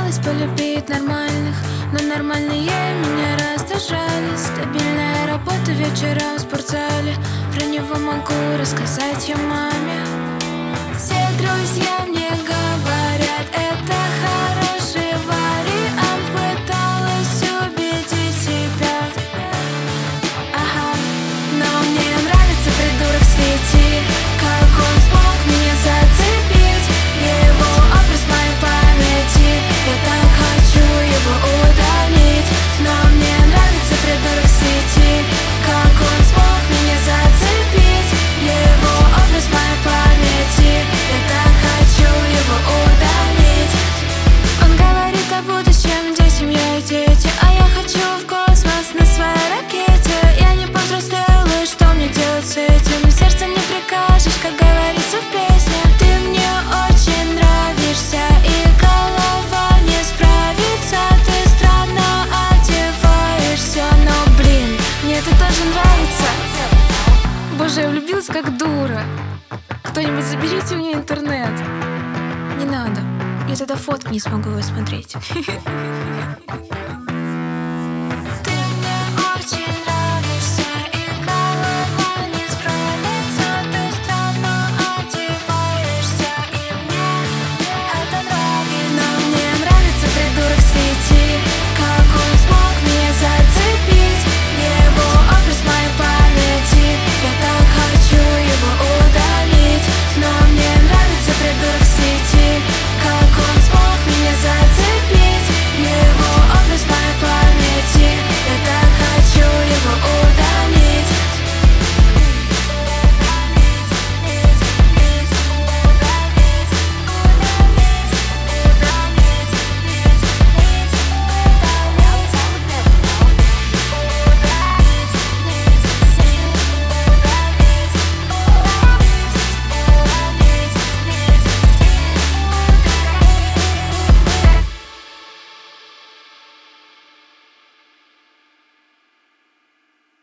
пыталась полюбить нормальных, но нормальные меня раздражали. Стабильная работа вечером в спортзале, про него могу рассказать я маме. Все друзья мне говорят, это хороший вариант. Пыталась убедить себя, ага. Но мне нравится придурок в сети, как он смог меня зацепить. Его образ в моей памяти, я так хочу его удалить. Но мне нравится придурок в сети, как он смог меня зацепить. Его образ в моей памяти, я так хочу его удалить. Он говорит о будущем, где семья и дети, а я хочу в космос на своей ракете. Я не повзрослела, и что мне делать с этим? Сердце не прикажешь, как говорится в песне. Ты мне очень нравишься, и голова не справится. Ты странно одеваешься, но, блин, мне это тоже нравится. Боже, я влюбилась как дура. Кто-нибудь заберите у меня интернет. Не надо, я тогда фотки не смогу его смотреть.